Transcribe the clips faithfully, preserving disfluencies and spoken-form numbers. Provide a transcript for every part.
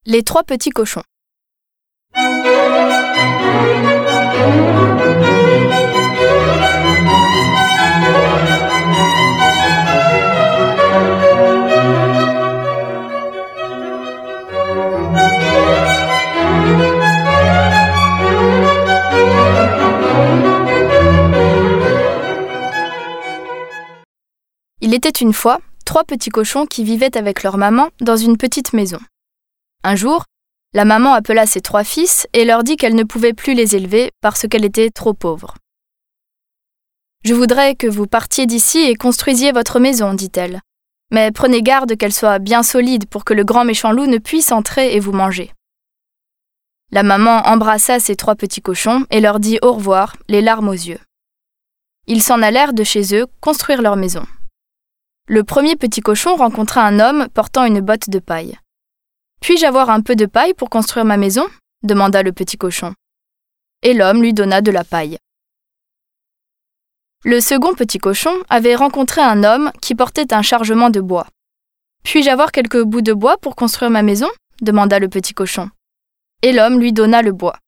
Les trois petits cochons. Il était une fois trois petits cochons qui vivaient avec leur maman dans une petite maison. Un jour, la maman appela ses trois fils et leur dit qu'elle ne pouvait plus les élever parce qu'elle était trop pauvre. « Je voudrais que vous partiez d'ici et construisiez votre maison, dit-elle. Mais prenez garde qu'elle soit bien solide pour que le grand méchant loup ne puisse entrer et vous manger. » La maman embrassa ses trois petits cochons et leur dit au revoir, les larmes aux yeux. Ils s'en allèrent de chez eux construire leur maison. Le premier petit cochon rencontra un homme portant une botte de paille. « Puis-je avoir un peu de paille pour construire ma maison ?» demanda le petit cochon. Et l'homme lui donna de la paille. Le second petit cochon avait rencontré un homme qui portait un chargement de bois. « Puis-je avoir quelques bouts de bois pour construire ma maison ?» demanda le petit cochon. Et l'homme lui donna le bois.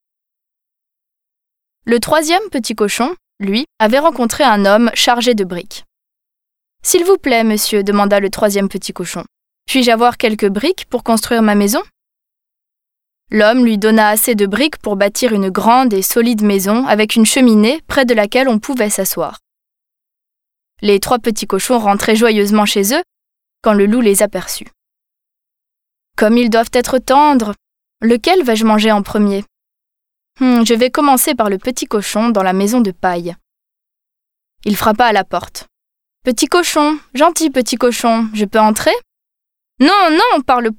Le troisième petit cochon, lui, avait rencontré un homme chargé de briques. « S'il vous plaît, monsieur, demanda le troisième petit cochon. Puis-je avoir quelques briques pour construire ma maison ?» L'homme lui donna assez de briques pour bâtir une grande et solide maison avec une cheminée près de laquelle on pouvait s'asseoir. Les trois petits cochons rentraient joyeusement chez eux quand le loup les aperçut. « Comme ils doivent être tendres! Lequel vais-je manger en premier ? Hum, je vais commencer par le petit cochon dans la maison de paille. » Il frappa à la porte. « Petit cochon, gentil petit cochon, je peux entrer ? » « Non, non, parle